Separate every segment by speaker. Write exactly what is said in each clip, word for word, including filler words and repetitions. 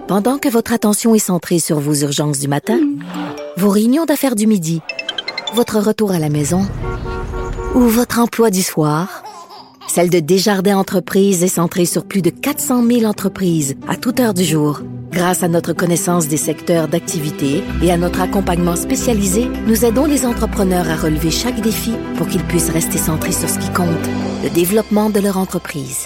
Speaker 1: Pendant que votre attention est centrée sur vos urgences du matin, vos réunions d'affaires du midi, votre retour à la maison ou votre emploi du soir, celle de Desjardins Entreprises est centrée sur plus de quatre cent mille entreprises à toute heure du jour. Grâce à notre connaissance des secteurs d'activité et à notre accompagnement spécialisé, nous aidons les entrepreneurs à relever chaque défi pour qu'ils puissent rester centrés sur ce qui compte, le développement de leur entreprise.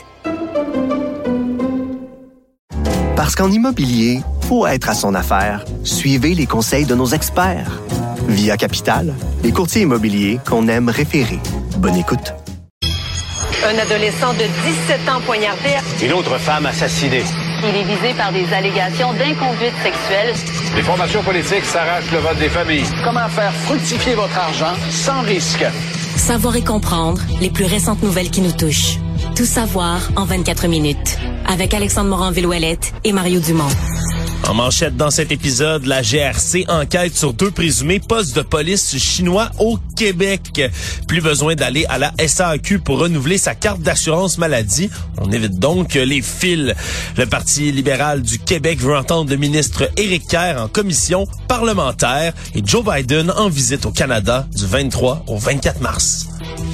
Speaker 2: Parce qu'en immobilier, faut être à son affaire. Suivez les conseils de nos experts. Via Capital, les courtiers immobiliers qu'on aime référer. Bonne écoute.
Speaker 3: Un adolescent de dix-sept ans poignardé.
Speaker 4: Une autre femme assassinée.
Speaker 5: Il est visé par des allégations d'inconduite sexuelle.
Speaker 4: Les formations politiques s'arrachent le vote des familles.
Speaker 6: Comment faire fructifier votre argent sans risque?
Speaker 7: Savoir et comprendre les plus récentes nouvelles qui nous touchent. Tout savoir en vingt-quatre minutes. Avec Alexandre Morin-Villouellette et Mario Dumont.
Speaker 8: En manchette dans cet épisode, la G R C enquête sur deux présumés postes de police chinois au Québec. Plus besoin d'aller à la S A Q pour renouveler sa carte d'assurance maladie. On évite donc les fils. Le Parti libéral du Québec veut entendre le ministre Éric Kerr en commission parlementaire et Joe Biden en visite au Canada du vingt-trois au vingt-quatre mars.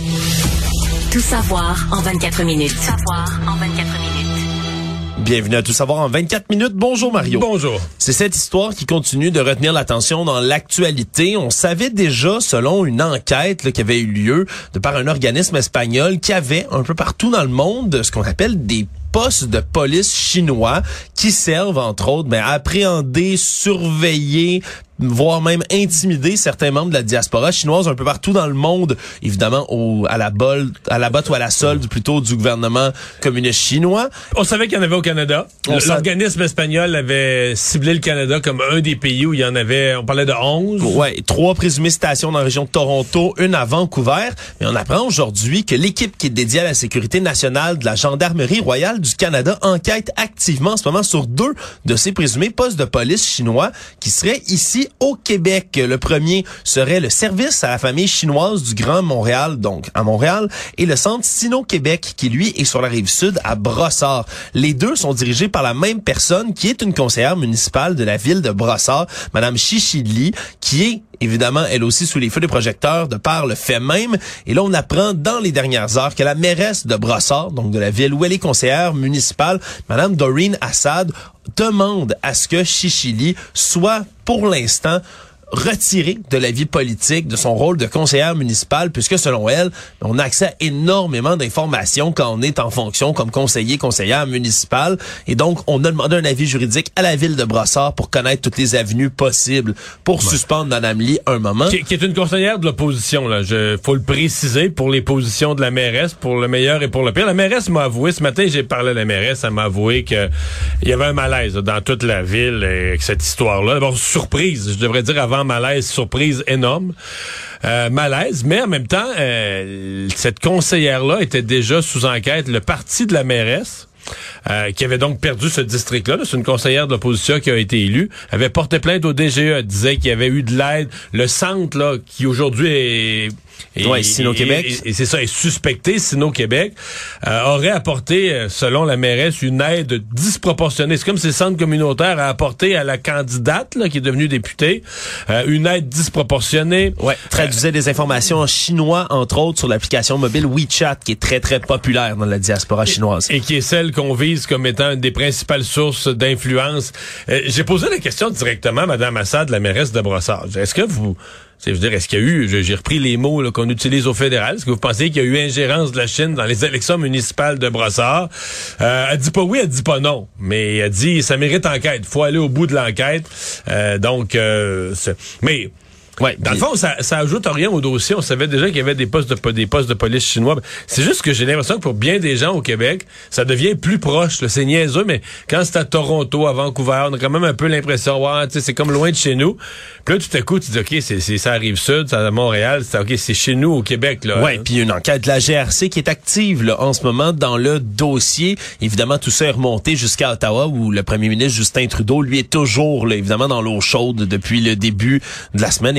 Speaker 7: Tout savoir en vingt-quatre minutes. Tout
Speaker 5: savoir en vingt-quatre minutes.
Speaker 8: Bienvenue à Tout savoir en vingt-quatre minutes. Bonjour Mario.
Speaker 9: Bonjour.
Speaker 8: C'est cette histoire qui continue de retenir l'attention dans l'actualité. On savait déjà, selon une enquête là, qui avait eu lieu de par un organisme espagnol, qu'il y avait un peu partout dans le monde ce qu'on appelle des postes de police chinois qui servent, entre autres, ben, à appréhender, surveiller, voire même intimider certains membres de la diaspora chinoise un peu partout dans le monde, évidemment au, à la bol, à la botte ou à la solde plutôt du gouvernement communiste chinois.
Speaker 9: On savait qu'il y en avait au Canada. On L'organisme espagnol avait ciblé le Canada comme un des pays où il y en avait, on parlait de onze.
Speaker 8: Ouais, trois présumées stations dans la région de Toronto, une à Vancouver. Mais on apprend aujourd'hui que l'équipe qui est dédiée à la sécurité nationale de la Gendarmerie royale du Canada enquête activement en ce moment sur deux de ces présumés postes de police chinois qui seraient ici au Québec. Le premier serait le service à la famille chinoise du Grand Montréal, donc à Montréal, et le centre Sino-Québec qui, lui, est sur la rive sud à Brossard. Les deux sont dirigés par la même personne qui est une conseillère municipale de la ville de Brossard, Madame Chichi Li, qui est évidemment, elle aussi sous les feux des projecteurs de par le fait même. Et là, on apprend dans les dernières heures que la mairesse de Brossard, donc de la ville où elle est conseillère municipale, Madame Doreen Assad, demande à ce que Chichi Li soit, pour l'instant, retirée de la vie politique, de son rôle de conseillère municipale, puisque selon elle, on a accès à énormément d'informations quand on est en fonction comme conseiller, conseillère municipale. Et donc, on a demandé un avis juridique à la ville de Brossard pour connaître toutes les avenues possibles pour ouais. suspendre Mme Li un moment.
Speaker 9: Qui, qui est une conseillère de l'opposition, là. Je, faut le préciser pour les positions de la mairesse, pour le meilleur et pour le pire. La mairesse m'a avoué, ce matin, j'ai parlé à la mairesse, elle m'a avoué que il y avait un malaise là, dans toute la ville avec cette histoire-là. D'abord, surprise, je devrais dire avant malaise, surprise énorme. Euh, malaise, mais en même temps, euh, cette conseillère-là était déjà sous enquête. Le parti de la mairesse, euh, qui avait donc perdu ce district-là, là, c'est une conseillère de l'opposition qui a été élue, avait porté plainte au D G E, elle disait qu'il y avait eu de l'aide. Le centre, là, qui aujourd'hui est... Et,
Speaker 8: ouais, Sino-Québec.
Speaker 9: Et, et, et c'est ça, est suspecté, Sino-Québec, euh, aurait apporté, selon la mairesse, une aide disproportionnée. C'est comme si le centre communautaire a apporté à la candidate, là, qui est devenue députée, euh, une aide disproportionnée.
Speaker 8: Ouais, traduisait euh, des informations en chinois, entre autres, sur l'application mobile WeChat, qui est très, très populaire dans la diaspora chinoise.
Speaker 9: Et, et qui est celle qu'on vise comme étant une des principales sources d'influence. Euh, j'ai posé la question directement à Mme Assad, la mairesse de Brossard. Est-ce que vous... Je veux dire, est-ce qu'il y a eu, j'ai repris les mots là, qu'on utilise au fédéral, est-ce que vous pensez qu'il y a eu ingérence de la Chine dans les élections municipales de Brossard? Euh, elle dit pas oui, elle dit pas non, mais elle dit ça mérite enquête, faut aller au bout de l'enquête. Euh, donc, euh, mais... Ouais, dans le fond, ça, ça ajoute rien au dossier. On savait déjà qu'il y avait des postes de des postes de police chinois. C'est juste que j'ai l'impression que pour bien des gens au Québec, ça devient plus proche. Là. C'est niaiseux, mais quand c'est à Toronto, à Vancouver, on a quand même un peu l'impression, ouais, tu sais, c'est comme loin de chez nous. Puis là, tout à coup, tu dis, ok, c'est, c'est ça arrive sud, ça à Montréal, c'est ok, c'est chez nous au Québec, là.
Speaker 8: Ouais, puis une enquête de la G R C qui est active là en ce moment dans le dossier. Évidemment, tout ça est remonté jusqu'à Ottawa où le premier ministre Justin Trudeau, lui, est toujours là, évidemment dans l'eau chaude depuis le début de la semaine et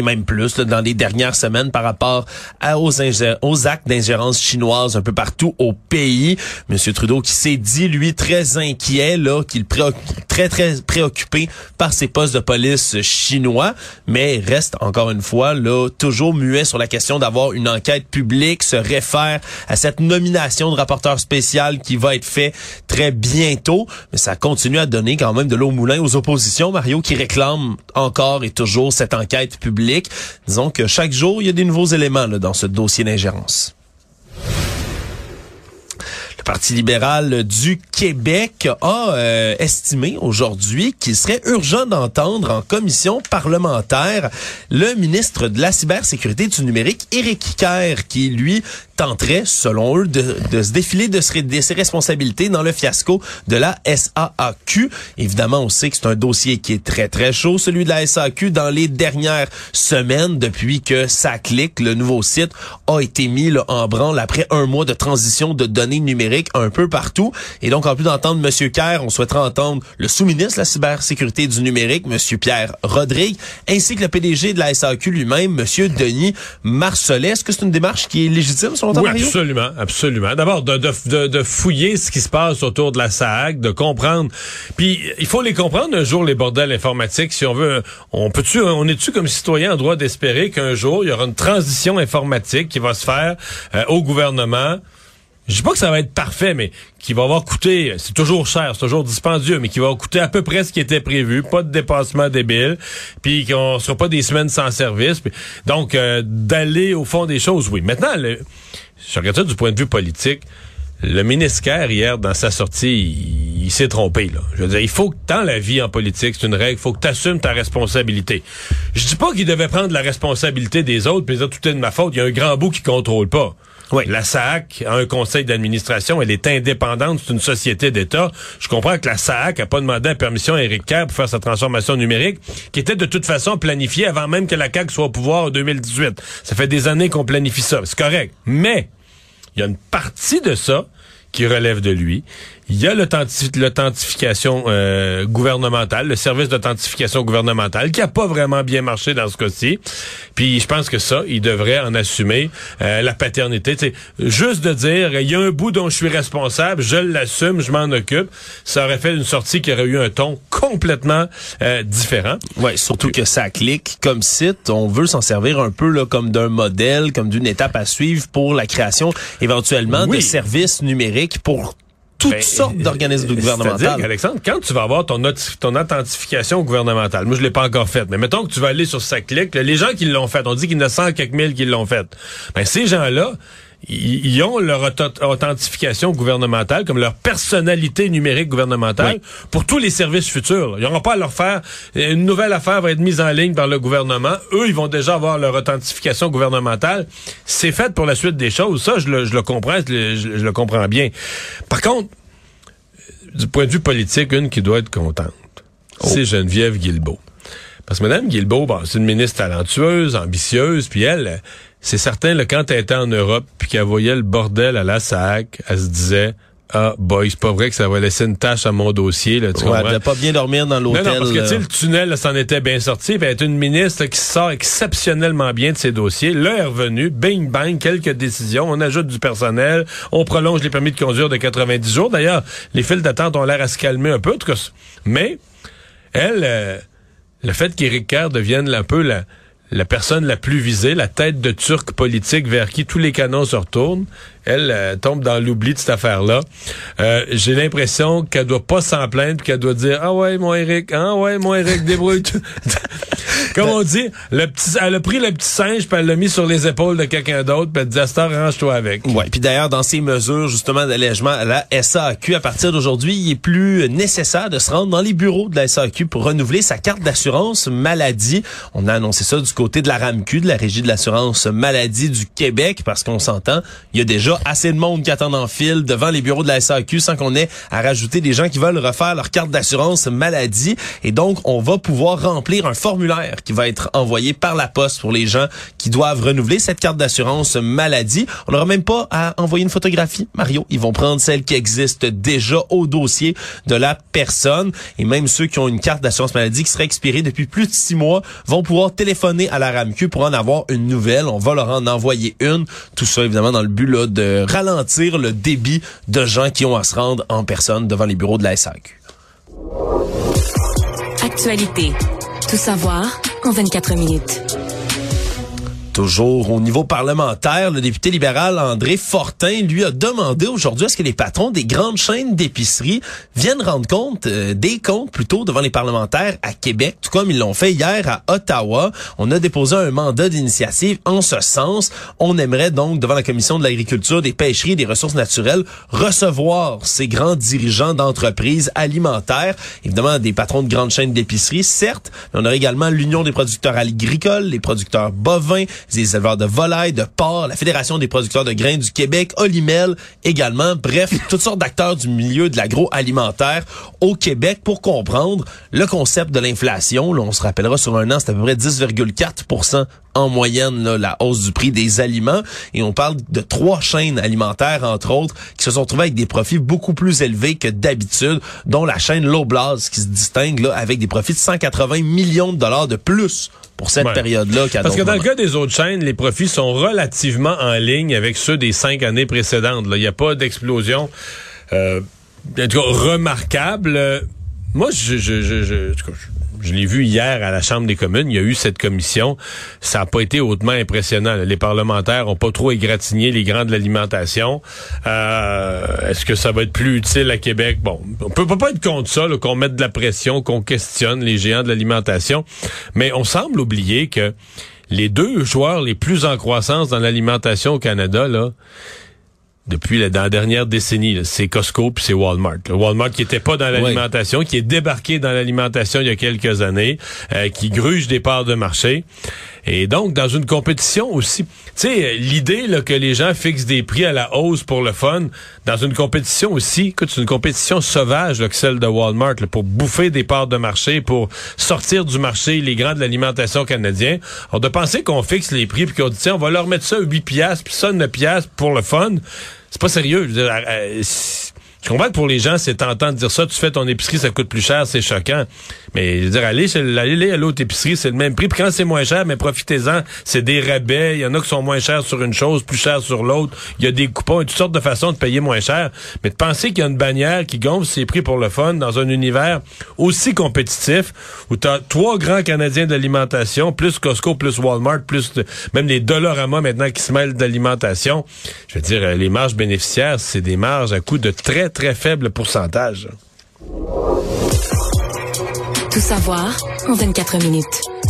Speaker 8: même plus là, dans les dernières semaines par rapport à, aux, ingé- aux actes d'ingérence chinoise un peu partout au pays. Monsieur Trudeau qui s'est dit, lui, très inquiet, là, qu'il préoc- très, très préoccupé par ces postes de police chinois, mais reste, encore une fois, là, toujours muet sur la question d'avoir une enquête publique, se réfère à cette nomination de rapporteur spécial qui va être fait très bientôt, mais ça continue à donner quand même de l'eau au moulin aux oppositions, Mario, qui réclament encore et toujours cette enquête publique. Disons que chaque jour, il y a des nouveaux éléments là, dans ce dossier d'ingérence. Le Parti libéral du Québec a euh, estimé aujourd'hui qu'il serait urgent d'entendre en commission parlementaire le ministre de la cybersécurité et du numérique, Éric Kerr, qui, lui, tenterait, selon eux, de, de se défiler de, de ses responsabilités dans le fiasco de la S A A Q. Évidemment, on sait que c'est un dossier qui est très, très chaud, celui de la S A A Q, dans les dernières semaines, depuis que SACLIC, le nouveau site, a été mis là, en branle après un mois de transition de données numériques un peu partout. Et donc, en plus d'entendre M. Kerr, on souhaiterait entendre le sous-ministre de la cybersécurité et du numérique, M. Pierre Rodrigue, ainsi que le P D G de la S A A Q lui-même, M. Denis Marcellet. Est-ce que c'est une démarche qui est légitime, selon toi,
Speaker 9: Oui,
Speaker 8: Mario?
Speaker 9: absolument, absolument. D'abord, de, de, de, de fouiller ce qui se passe autour de la S A A C, de comprendre. Puis, il faut les comprendre un jour, les bordels informatiques. Si on veut, on peut-tu, on est-tu comme citoyen en droit d'espérer qu'un jour, il y aura une transition informatique qui va se faire euh, au gouvernement? Je dis pas que ça va être parfait, mais qui va avoir coûté, c'est toujours cher, c'est toujours dispendieux, mais qui va coûter à peu près ce qui était prévu, pas de dépassement débile, puis qu'on sera pas des semaines sans service. Pis, donc, euh, d'aller au fond des choses, oui. Maintenant, le, je regarde ça du point de vue politique. Le ministre Kerr, hier, dans sa sortie, il, il s'est trompé, là. Je veux dire, il faut que, dans la vie en politique, c'est une règle, il faut que tu assumes ta responsabilité. Je dis pas qu'il devait prendre la responsabilité des autres, puis dire tout est de ma faute, il y a un grand bout qui contrôle pas. Oui. La S A A C a un conseil d'administration, elle est indépendante, c'est une société d'État. Je comprends que la S A A C a pas demandé la permission à Éric Kerr pour faire sa transformation numérique, qui était de toute façon planifiée avant même que la C A Q soit au pouvoir en deux mille dix-huit. Ça fait des années qu'on planifie ça, c'est correct. Mais, il y a une partie de ça qui relève de lui. Il y a l'authentif- l'authentification euh, gouvernementale, le service d'authentification gouvernementale, qui a pas vraiment bien marché dans ce cas-ci. Puis je pense que ça, il devrait en assumer euh, la paternité. T'sais, juste de dire, il y a un bout dont je suis responsable, je l'assume, je m'en occupe, ça aurait fait une sortie qui aurait eu un ton complètement euh, différent.
Speaker 8: Ouais, surtout Puis, que SACLIC, comme site, on veut s'en servir un peu là comme d'un modèle, comme d'une étape à suivre pour la création éventuellement oui. de services numériques pour toutes ben, sortes d'organismes gouvernementaux.
Speaker 9: C'est-à-dire, Alexandre, quand tu vas avoir ton, notif- ton authentification gouvernementale, moi je l'ai pas encore faite, mais mettons que tu vas aller sur SACLIC, là, les gens qui l'ont fait, on dit qu'il y en a cent quelques mille qui l'ont fait. Ben ces gens-là, ils, ils ont leur auto- authentification gouvernementale comme leur personnalité numérique gouvernementale oui. pour tous les services futurs. Ils n'auront pas à leur faire, une nouvelle affaire va être mise en ligne par le gouvernement. Eux, ils vont déjà avoir leur authentification gouvernementale. C'est fait pour la suite des choses. Ça, je le, je le comprends, je le, je, je le comprends bien. Par contre, du point de vue politique, une qui doit être contente, oh. c'est Geneviève Guilbeault. Parce que Mme Guilbeault, bon, c'est une ministre talentueuse, ambitieuse, puis elle, c'est certain, là, quand elle était en Europe, puis qu'elle voyait le bordel à la S A A C, elle se disait, ah, boy, c'est pas vrai que ça va laisser une tâche à mon dossier, là, tu
Speaker 8: ouais,
Speaker 9: comprends?
Speaker 8: Elle ne pas bien dormir dans l'hôtel.
Speaker 9: Non, non, parce que, tu sais, le tunnel, là, s'en était bien sorti, puis elle est une ministre là, qui sort exceptionnellement bien de ses dossiers. Là, elle est revenue, bing, bang, quelques décisions, on ajoute du personnel, on prolonge les permis de conduire de quatre-vingt-dix jours. D'ailleurs, les files d'attente ont l'air à se calmer un peu, en tout cas. Mais, elle, euh, le fait qu'Éric Kerr devienne un peu la, la personne la plus visée, la tête de turc politique vers qui tous les canons se retournent, elle euh, tombe dans l'oubli de cette affaire-là. Euh, j'ai l'impression qu'elle doit pas s'en plaindre, qu'elle doit dire « Ah ouais, mon Éric, ah ouais, mon Éric, débrouille-toi. » Comme on dit, le petit, elle a pris le petit singe puis elle l'a mis sur les épaules de quelqu'un d'autre puis elle dit « Astor, range-toi avec. »
Speaker 8: Ouais. Puis d'ailleurs, dans ces mesures justement d'allègement à la S A A Q, à partir d'aujourd'hui, il est plus nécessaire de se rendre dans les bureaux de la S A A Q pour renouveler sa carte d'assurance maladie. On a annoncé ça du côté de la R A M Q, de la Régie de l'assurance maladie du Québec, parce qu'on s'entend, il y a déjà assez de monde qui attend en file devant les bureaux de la S A A Q sans qu'on ait à rajouter des gens qui veulent refaire leur carte d'assurance maladie. Et donc, on va pouvoir remplir un formulaire supplémentaire qui va être envoyé par la poste pour les gens qui doivent renouveler cette carte d'assurance maladie. On n'aura même pas à envoyer une photographie, Mario. Ils vont prendre celle qui existe déjà au dossier de la personne. Et même ceux qui ont une carte d'assurance maladie qui serait expirée depuis plus de six mois vont pouvoir téléphoner à la RAMQ pour en avoir une nouvelle. On va leur en envoyer une. Tout ça, évidemment, dans le but là, de ralentir le débit de gens qui ont à se rendre en personne devant les bureaux de la S A Q.
Speaker 7: Actualité. Tout savoir en vingt-quatre minutes.
Speaker 8: Toujours au niveau parlementaire, le député libéral André Fortin lui a demandé aujourd'hui à ce que les patrons des grandes chaînes d'épicerie viennent rendre compte euh, des comptes plutôt devant les parlementaires à Québec, tout comme ils l'ont fait hier à Ottawa. On a déposé un mandat d'initiative en ce sens. On aimerait donc devant la Commission de l'agriculture, des pêcheries et des ressources naturelles recevoir ces grands dirigeants d'entreprises alimentaires, évidemment des patrons de grandes chaînes d'épicerie, certes, mais on a également l'Union des producteurs agricoles, les producteurs bovins, des éleveurs de volailles, de porcs, la Fédération des producteurs de grains du Québec, Olimel également, bref, toutes sortes d'acteurs du milieu de l'agroalimentaire au Québec pour comprendre le concept de l'inflation. Là, on se rappellera sur un an, c'est à peu près dix virgule quatre pour cent en moyenne là, la hausse du prix des aliments. Et on parle de trois chaînes alimentaires, entre autres, qui se sont trouvées avec des profits beaucoup plus élevés que d'habitude, dont la chaîne Loblaws, qui se distingue là, avec des profits de cent quatre-vingts millions de dollars de plus pour cette ouais. période-là.
Speaker 9: Parce que dans le cas des autres chaînes, les profits sont relativement en ligne avec ceux des cinq années précédentes. Il n'y a pas d'explosion euh, en tout cas, remarquable. Euh, moi, je, je, je, je, je, je l'ai vu hier à la Chambre des communes. Il y a eu cette commission. Ça n'a pas été hautement impressionnant. Les parlementaires n'ont pas trop égratigné les grands de l'alimentation. Euh, est-ce que ça va être plus utile à Québec? Bon, on peut, peut pas être contre ça, là, qu'on mette de la pression, qu'on questionne les géants de l'alimentation. Mais on semble oublier que les deux joueurs les plus en croissance dans l'alimentation au Canada, là, depuis la, dans la dernière décennie, là, c'est Costco puis c'est Walmart. Là. Walmart qui était pas dans l'alimentation, oui. qui est débarqué dans l'alimentation il y a quelques années, euh, qui gruge des parts de marché. Et donc, dans une compétition aussi, tu sais, l'idée là, que les gens fixent des prix à la hausse pour le fun, dans une compétition aussi, écoute, c'est une compétition sauvage là, que celle de Walmart, là, pour bouffer des parts de marché, pour sortir du marché les grands de l'alimentation canadien. Alors, de penser qu'on fixe les prix puis qu'on dit, tiens, on va leur mettre ça à huit piastres puis ça neuf piastres pour le fun, c'est pas sérieux. Je veux dire, euh, je comprends que pour les gens, c'est tentant de dire ça. Tu fais ton épicerie, ça coûte plus cher, c'est choquant. Mais je veux dire, allez, allez à l'autre épicerie, c'est le même prix. Puis quand c'est moins cher, mais profitez-en. C'est des rabais. Il y en a qui sont moins chers sur une chose, plus chers sur l'autre. Il y a des coupons et toutes sortes de façons de payer moins cher. Mais de penser qu'il y a une bannière qui gonfle ses prix pour le fun dans un univers aussi compétitif où tu as trois grands Canadiens d'alimentation, plus Costco, plus Walmart, plus de, même les Dollarama maintenant qui se mêlent d'alimentation. Je veux dire, les marges bénéficiaires, c'est des marges à coût de très, très faible pourcentage.
Speaker 7: Tout savoir en vingt-quatre minutes.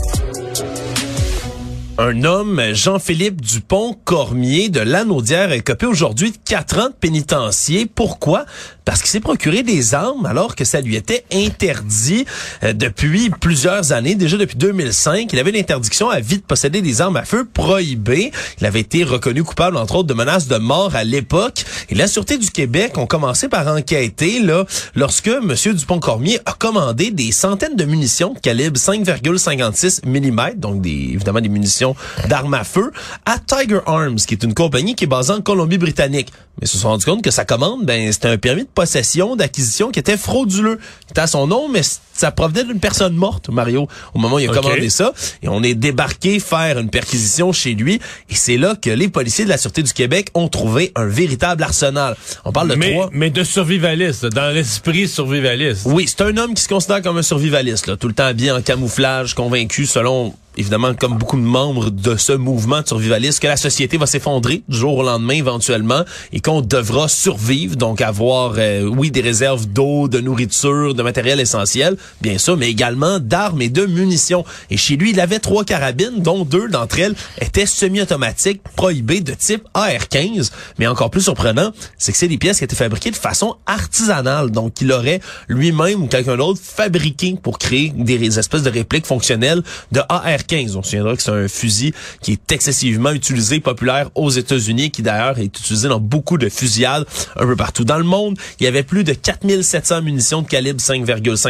Speaker 8: Un homme, Jean-Philippe Dupont-Cormier de Lanaudière, a écopé aujourd'hui de quatre ans de pénitencier. Pourquoi? Parce qu'il s'est procuré des armes alors que ça lui était interdit euh, depuis plusieurs années. Déjà depuis deux mille cinq, il avait une interdiction à vie de posséder des armes à feu prohibées. Il avait été reconnu coupable, entre autres, de menaces de mort à l'époque. Et la Sûreté du Québec ont commencé par enquêter là lorsque M. Dupont-Cormier a commandé des centaines de munitions de calibre cinq virgule cinquante-six millimètres, donc des, évidemment des munitions d'armes à feu, à Tiger Arms, qui est une compagnie qui est basée en Colombie-Britannique. Mais ils se sont rendus compte que sa commande, ben, c'était un permis de possession, d'acquisition qui était frauduleux. C'était à son nom, mais ça provenait d'une personne morte, Mario, au moment où il a okay. commandé ça. Et on est débarqué faire une perquisition chez lui. Et c'est là que les policiers de la Sûreté du Québec ont trouvé un véritable arsenal. On parle de
Speaker 9: mais,
Speaker 8: trois...
Speaker 9: Mais de survivaliste, dans l'esprit survivaliste.
Speaker 8: Oui, c'est un homme qui se considère comme un survivaliste, là, tout le temps habillé en camouflage, convaincu, selon... évidemment, comme beaucoup de membres de ce mouvement de survivalistes, que la société va s'effondrer du jour au lendemain éventuellement et qu'on devra survivre, donc avoir, euh, oui, des réserves d'eau, de nourriture, de matériel essentiel, bien sûr, mais également d'armes et de munitions. Et chez lui, il avait trois carabines, dont deux d'entre elles étaient semi-automatiques, prohibées de type A R quinze. Mais encore plus surprenant, c'est que c'est des pièces qui étaient fabriquées de façon artisanale. Donc, il aurait lui-même ou quelqu'un d'autre fabriqué pour créer des espèces de répliques fonctionnelles de A R quinze. On se souviendra que c'est un fusil qui est excessivement utilisé, populaire aux États-Unis, qui d'ailleurs est utilisé dans beaucoup de fusillades un peu partout dans le monde. Il y avait plus de quatre mille sept cents munitions de calibre cinq virgule cinquante-six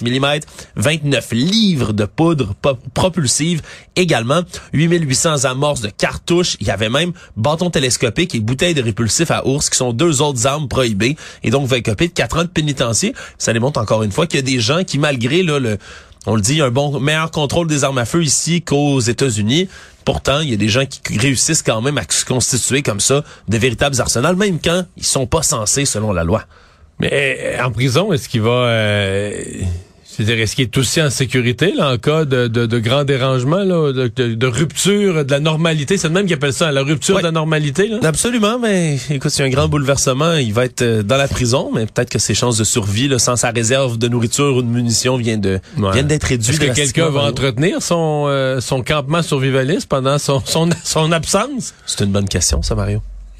Speaker 9: Mais en prison, est-ce qu'il va... Euh, c'est-à-dire, est-ce qu'il est aussi en sécurité là en cas de, de, de grand dérangement, là, de, de, de rupture de la normalité? C'est le même qui appelle ça, la rupture ouais. de la normalité? Là?
Speaker 8: Absolument, mais écoute, s'il y a un grand bouleversement, il va être dans la prison, mais peut-être que ses chances de survie, là, sans sa réserve de nourriture ou de munitions, viennent, de, ouais. viennent d'être réduites.
Speaker 9: Est-ce que quelqu'un va entretenir son, euh, son campement survivaliste pendant son, son, son absence?
Speaker 8: C'est une bonne question, ça, Mario.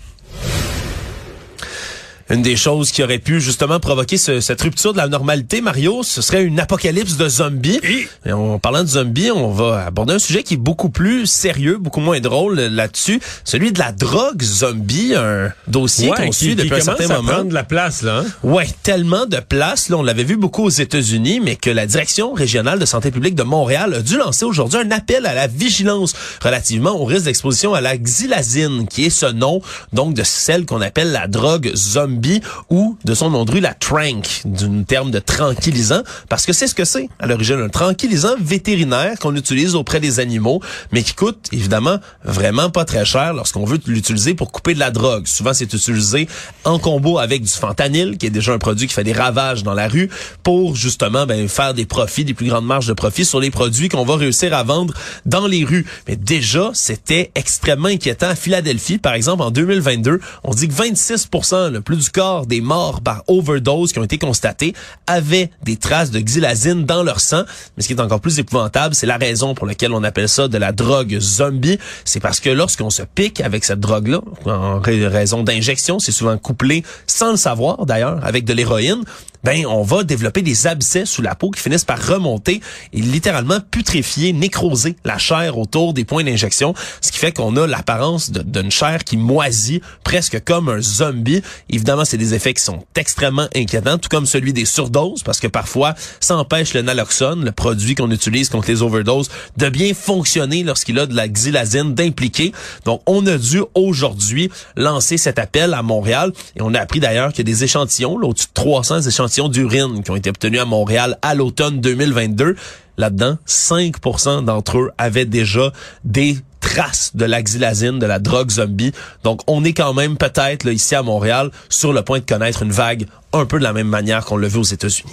Speaker 8: Une des choses qui aurait pu justement provoquer ce, cette rupture de la normalité, Mario, ce serait une apocalypse de zombies. Et, Et en parlant de zombies, on va aborder un sujet qui est beaucoup plus sérieux, beaucoup moins drôle là-dessus, celui de la drogue zombie, un dossier
Speaker 9: ouais,
Speaker 8: qu'on
Speaker 9: qui,
Speaker 8: suit
Speaker 9: qui
Speaker 8: depuis un certain moment.
Speaker 9: À prendre de la place là. Hein?
Speaker 8: Ouais, tellement de place. Là, on l'avait vu beaucoup aux États-Unis, mais que la Direction régionale de santé publique de Montréal a dû lancer aujourd'hui un appel à la vigilance relativement au risque d'exposition à la xylazine, qui est ce nom donc de celle qu'on appelle la drogue zombie. Ou de son nom de rue, la trank, d'un terme de tranquillisant, parce que c'est ce que c'est à l'origine, un tranquillisant vétérinaire qu'on utilise auprès des animaux, mais qui coûte évidemment vraiment pas très cher lorsqu'on veut l'utiliser pour couper de la drogue. Souvent, c'est utilisé en combo avec du fentanyl, qui est déjà un produit qui fait des ravages dans la rue, pour justement ben, faire des profits, des plus grandes marges de profit sur les produits qu'on va réussir à vendre dans les rues. Mais déjà, c'était extrêmement inquiétant. À Philadelphie, par exemple, en deux mille vingt-deux, on dit que vingt-six pour cent, le plus du corps des morts par overdose qui ont été constatés avaient des traces de xylazine dans leur sang. Mais ce qui est encore plus épouvantable, c'est la raison pour laquelle on appelle ça de la drogue zombie. C'est parce que lorsqu'on se pique avec cette drogue-là, en raison d'injection, c'est souvent couplé, sans le savoir d'ailleurs, avec de l'héroïne, ben on va développer des abcès sous la peau qui finissent par remonter et littéralement putréfier, nécroser la chair autour des points d'injection, ce qui fait qu'on a l'apparence de, d'une chair qui moisit presque comme un zombie. Évidemment, c'est des effets qui sont extrêmement inquiétants, tout comme celui des surdoses, parce que parfois, ça empêche le naloxone, le produit qu'on utilise contre les overdoses, de bien fonctionner lorsqu'il a de la xylazine d'impliquer. Donc, on a dû aujourd'hui lancer cet appel à Montréal et on a appris d'ailleurs qu'il y a des échantillons, là, au-dessus de trois cents échantillons d'urine qui ont été obtenus à Montréal à l'automne deux mille vingt-deux. Là-dedans, cinq pour cent d'entre eux avaient déjà des traces de la xylazine, de la drogue zombie. Donc, on est quand même peut-être, là, ici à Montréal, sur le point de connaître une vague un peu de la même manière qu'on l'a vu aux États-Unis.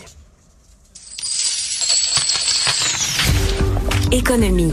Speaker 7: Économie.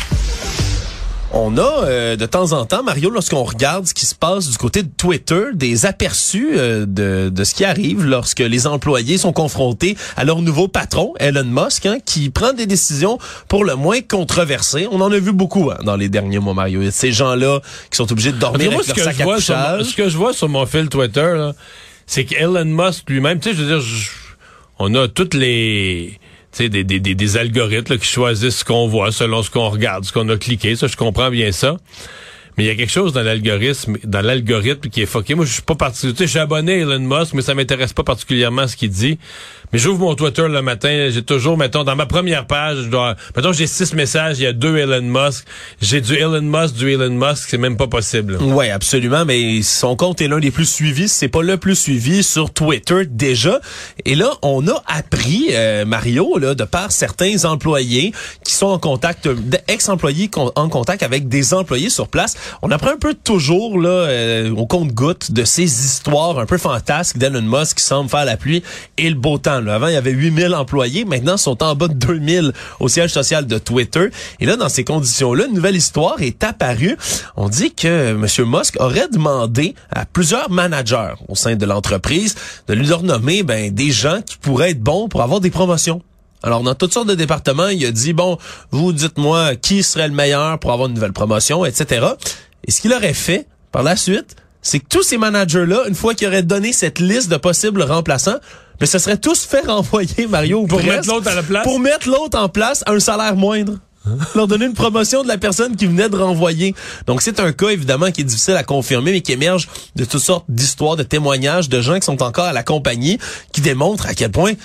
Speaker 8: On a euh, de temps en temps, Mario, lorsqu'on regarde ce qui se passe du côté de Twitter, des aperçus euh, de, de ce qui arrive lorsque les employés sont confrontés à leur nouveau patron, Elon Musk, hein, qui prend des décisions pour le moins controversées. On en a vu beaucoup hein, dans les derniers mois, Mario. Il y a ces gens-là qui sont obligés de dormir avec leur sac à couchage.
Speaker 9: Ce que je vois sur mon fil Twitter, là, c'est qu'Elon Musk lui-même, tu sais, je veux dire, je, on a toutes les... Tu sais, des, des, des, des algorithmes là, qui choisissent ce qu'on voit selon ce qu'on regarde, ce qu'on a cliqué. Ça, je comprends bien ça. Mais il y a quelque chose dans l'algorithme, dans l'algorithme qui est fucké. Moi, je suis pas parti, tu sais, je suis abonné à Elon Musk, mais ça m'intéresse pas particulièrement ce qu'il dit. Mais j'ouvre mon Twitter le matin, j'ai toujours, mettons, dans ma première page, je dois, mettons, j'ai six messages, il y a deux Elon Musk. J'ai du Elon Musk, du Elon Musk, c'est même pas possible.
Speaker 8: Ouais, absolument, mais son compte est l'un des plus suivis, c'est pas le plus suivi sur Twitter déjà. Et là, on a appris, euh, Mario, là, de par certains employés qui sont en contact, ex-employés en contact avec des employés sur place. On apprend un peu toujours, là, euh, au compte-gouttes de ces histoires un peu fantasques d'Elon Musk qui semble faire la pluie et le beau temps. Là. Avant, il y avait huit mille employés. Maintenant, ils sont en bas de deux mille au siège social de Twitter. Et là, dans ces conditions-là, une nouvelle histoire est apparue. On dit que M. Musk aurait demandé à plusieurs managers au sein de l'entreprise de lui leur nommer ben, des gens qui pourraient être bons pour avoir des promotions. Alors, dans toutes sortes de départements, il a dit, bon, vous dites-moi qui serait le meilleur pour avoir une nouvelle promotion, et cetera. Et ce qu'il aurait fait, par la suite, c'est que tous ces managers-là, une fois qu'ils auraient donné cette liste de possibles remplaçants, mais ce serait tous fait renvoyer, Mario,
Speaker 9: pour presque, mettre l'autre à la place.
Speaker 8: Pour mettre l'autre en place à un salaire moindre. Leur donner une promotion de la personne qui venait de renvoyer. Donc, c'est un cas, évidemment, qui est difficile à confirmer, mais qui émerge de toutes sortes d'histoires, de témoignages de gens qui sont encore à la compagnie, qui démontrent à quel point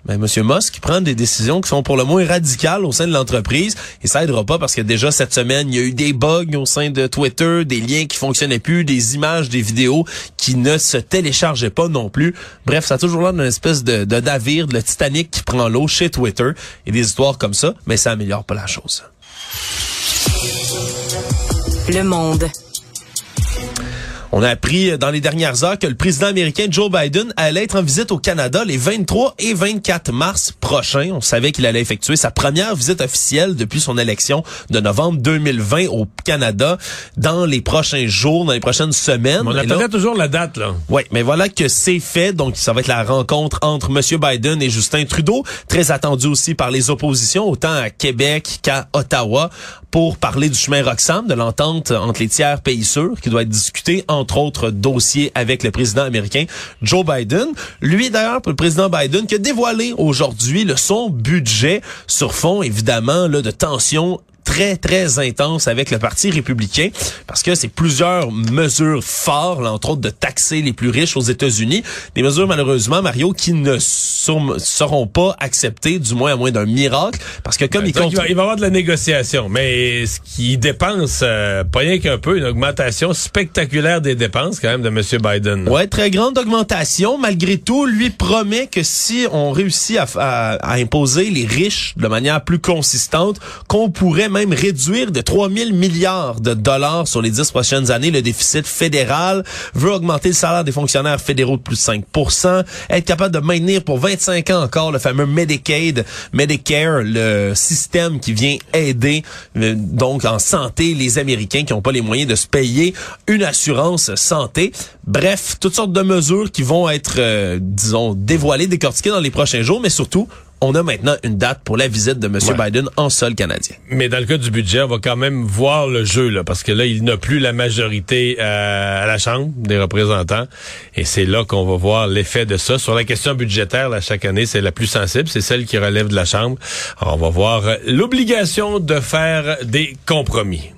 Speaker 8: ben, M. Musk prend des décisions qui sont pour le moins radicales au sein de l'entreprise et ça aidera pas parce que déjà cette semaine, il y a eu des bugs au sein de Twitter, des liens qui fonctionnaient plus, des images, des vidéos qui ne se téléchargeaient pas non plus. Bref, ça a toujours l'air d'une espèce de, de navire, de le Titanic qui prend l'eau chez Twitter et des histoires comme ça, mais ça améliore pas la chose.
Speaker 7: Le Monde.
Speaker 8: On a appris dans les dernières heures que le président américain Joe Biden allait être en visite au Canada les vingt-trois et vingt-quatre mars prochains. On savait qu'il allait effectuer sa première visite officielle depuis son élection de novembre deux mille vingt au Canada dans les prochains jours, dans les prochaines semaines.
Speaker 9: Mais on attendait toujours la date, là.
Speaker 8: Oui, mais voilà que c'est fait. Donc, ça va être la rencontre entre M. Biden et Justin Trudeau, très attendu aussi par les oppositions, autant à Québec qu'à Ottawa, pour parler du chemin Roxham, de l'entente entre les tiers pays sûrs, qui doit être discutée, entre autres dossiers, avec le président américain Joe Biden. Lui, d'ailleurs, pour le président Biden, qui a dévoilé aujourd'hui le son budget sur fond, évidemment, là, de tensions très, très intense avec le Parti républicain parce que c'est plusieurs mesures fortes, là, entre autres de taxer les plus riches aux États-Unis. Des mesures, malheureusement, Mario, qui ne sur- seront pas acceptées, du moins à moins d'un miracle, parce que comme
Speaker 9: ben,
Speaker 8: il compte...
Speaker 9: Il va, il va y avoir de la négociation, mais ce qui dépense, euh, pas rien qu'un peu, une augmentation spectaculaire des dépenses, quand même, de M. Biden.
Speaker 8: Ouais, très grande augmentation. Malgré tout, lui promet que si on réussit à, à, à imposer les riches de manière plus consistante, qu'on pourrait même réduire de trois mille milliards de dollars sur les dix prochaines années le déficit fédéral, veut augmenter le salaire des fonctionnaires fédéraux de plus de cinq pour cent, être capable de maintenir pour vingt-cinq ans encore le fameux Medicaid, Medicare, le système qui vient aider euh, donc en santé les Américains qui n'ont pas les moyens de se payer une assurance santé. Bref, toutes sortes de mesures qui vont être, euh, disons, dévoilées, décortiquées dans les prochains jours, mais surtout, on a maintenant une date pour la visite de M. Ouais. Biden en sol canadien.
Speaker 9: Mais dans le cas du budget, on va quand même voir le jeu, là, parce que là, il n'a plus la majorité euh, à la Chambre des représentants. Et c'est là qu'on va voir l'effet de ça. Sur la question budgétaire, là, chaque année, c'est la plus sensible. C'est celle qui relève de la Chambre. Alors, on va voir l'obligation de faire des compromis.